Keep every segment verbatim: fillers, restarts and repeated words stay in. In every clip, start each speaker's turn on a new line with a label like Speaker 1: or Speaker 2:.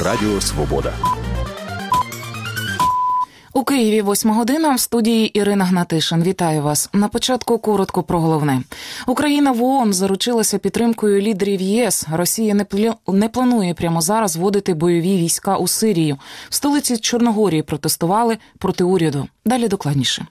Speaker 1: Радіо Свобода.
Speaker 2: У Києві восьма година, в студії Ірина Гнатишин. Вітаю вас. На початку коротко про головне. Україна в ООН заручилася підтримкою лідерів ЄС. Росія не, плю... не планує прямо зараз вводити бойові війська у Сирію. В столиці Чорногорії протестували проти уряду. Далі докладніше.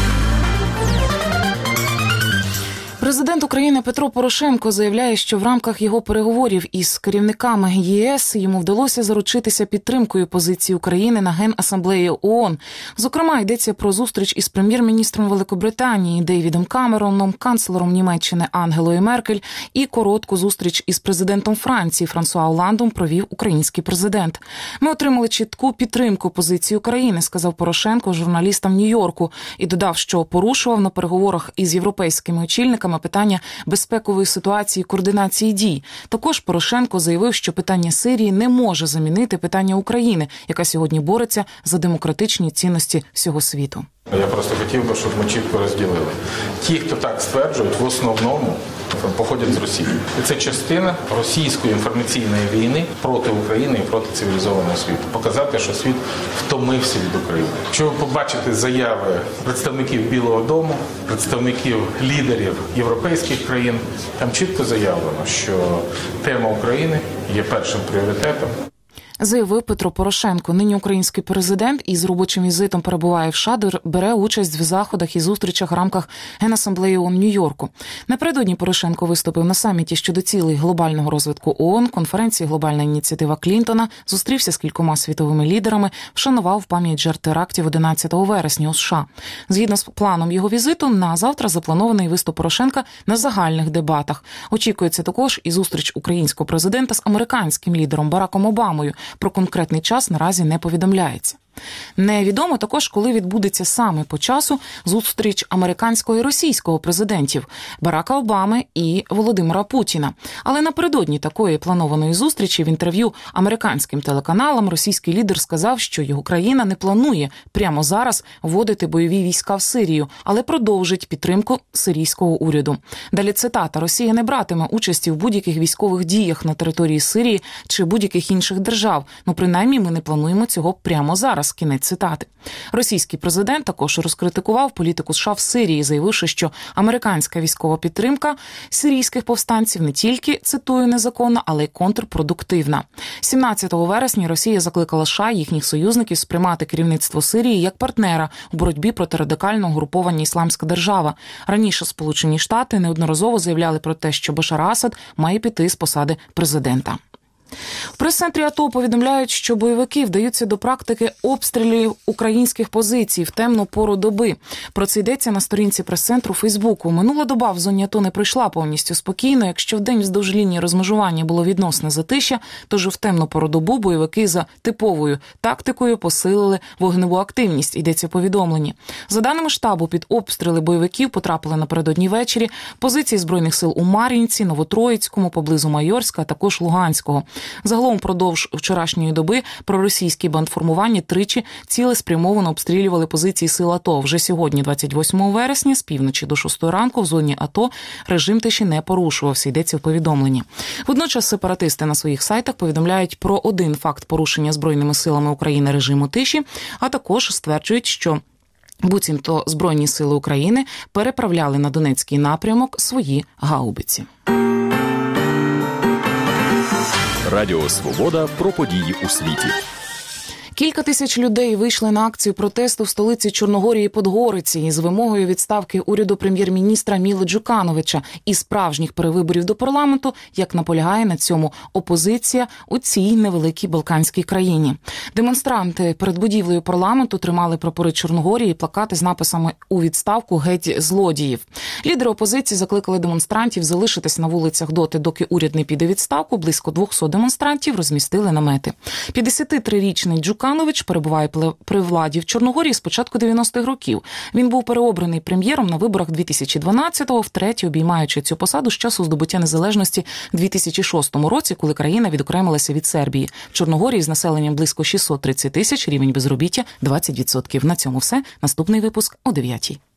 Speaker 2: Президент України Петро Порошенко заявляє, що в рамках його переговорів із керівниками ЄС йому вдалося заручитися підтримкою позиції України на Генасамблеї ООН. Зокрема, йдеться про зустріч із прем'єр-міністром Великобританії Дейвідом Камероном, канцлером Німеччини Ангелою Меркель і коротку зустріч із президентом Франції Франсуа Олландом провів український президент. Ми отримали чітку підтримку позиції України, сказав Порошенко журналістам Нью-Йорку і додав, що порушував на переговорах із європейськими очільниками питання безпекової ситуації і координації дій. Також Порошенко заявив, що питання Сирії не може замінити питання України, яка сьогодні бореться за демократичні цінності всього світу.
Speaker 3: Я просто хотів би, щоб ми чітко розділили. Ті, хто так стверджують, в основному походять з Росії. І це частина російської інформаційної війни проти України і проти цивілізованого світу. Показати, що світ втомився від України. Якщо ви побачите заяви представників Білого дому, представників лідерів європейських країн, там чітко заявлено, що тема України є першим пріоритетом.
Speaker 2: Заявив Петро Порошенко. Нині український президент із робочим візитом перебуває в США, бере участь в заходах і зустрічах в рамках Генасамблеї ООН в Нью-Йорку. Напередодні Порошенко виступив на саміті щодо цілей глобального розвитку ООН, конференції «Глобальна ініціатива Клінтона», зустрівся з кількома світовими лідерами, вшанував пам'ять жертв терактів одинадцятого вересня у США. Згідно з планом його візиту, на завтра запланований виступ Порошенка на загальних дебатах. Очікується також і зустріч українського президента з американським лідером Бараком Обамою. Про конкретний час наразі не повідомляється. Невідомо також, коли відбудеться саме по часу зустріч американського і російського президентів Барака Обами і Володимира Путіна. Але напередодні такої планованої зустрічі в інтерв'ю американським телеканалам російський лідер сказав, що його країна не планує прямо зараз вводити бойові війська в Сирію, але продовжить підтримку сирійського уряду. Далі цитата: «Росія не братиме участі в будь-яких військових діях на території Сирії чи будь-яких інших держав. Ну, принаймні, ми не плануємо цього прямо зараз». Кінець цитати. Російський президент також розкритикував політику США в Сирії, заявивши, що американська військова підтримка сирійських повстанців не тільки, цитую, незаконна, але й контрпродуктивна. сімнадцятого вересня Росія закликала США і їхніх союзників сприймати керівництво Сирії як партнера у боротьбі проти радикального угруповання «Ісламська держава». Раніше Сполучені Штати неодноразово заявляли про те, що Башар Асад має піти з посади президента. В прес-центрі АТО повідомляють, що бойовики вдаються до практики обстрілів українських позицій в темну пору доби. Про це йдеться на сторінці прес-центру Фейсбуку. Минула доба в зоні АТО не пройшла повністю спокійно. Якщо вдень вздовж лінії розмежування було відносне затишя, то ж в темну пору добу бойовики за типовою тактикою посилили вогневу активність, йдеться в повідомленні. За даними штабу, під обстріли бойовиків потрапили напередодні ввечері позиції Збройних сил у Мар'їнці, Новотроїцькому, поблизу Майорська, а також Луганського. Загалом впродовж вчорашньої доби проросійські бандформування тричі цілеспрямовано обстрілювали позиції сил АТО. Вже сьогодні, двадцять восьмого вересня, з півночі до шостої ранку в зоні АТО режим тиші не порушувався, йдеться в повідомленні. Водночас сепаратисти на своїх сайтах повідомляють про один факт порушення Збройними силами України режиму тиші, а також стверджують, що буцімто Збройні сили України переправляли на Донецький напрямок свої гаубиці.
Speaker 1: Радіо Свобода про події у світі.
Speaker 2: Кілька тисяч людей вийшли на акцію протесту в столиці Чорногорії Подгориці із вимогою відставки уряду прем'єр-міністра Міло Джукановича і справжніх перевиборів до парламенту, як наполягає на цьому опозиція у цій невеликій балканській країні. Демонстранти перед будівлею парламенту тримали прапори Чорногорії і плакати з написами «У відставку геть злодіїв». Лідери опозиції закликали демонстрантів залишитись на вулицях доти, доки уряд не піде у відставку. Близько двохсот демонстрантів розмістили намети. п'ятдесятитрирічний Джуканович перебуває при владі в Чорногорії з початку дев'яностих років. Він був переобраний прем'єром на виборах дві тисячі дванадцятого, втретє обіймаючи цю посаду з часу здобуття незалежності в дві тисячі шостому році, коли країна відокремилася від Сербії. В Чорногорії з населенням близько шістсот тридцять тисяч, рівень безробіття двадцять відсотків. На цьому все. Наступний випуск о дев'ятій.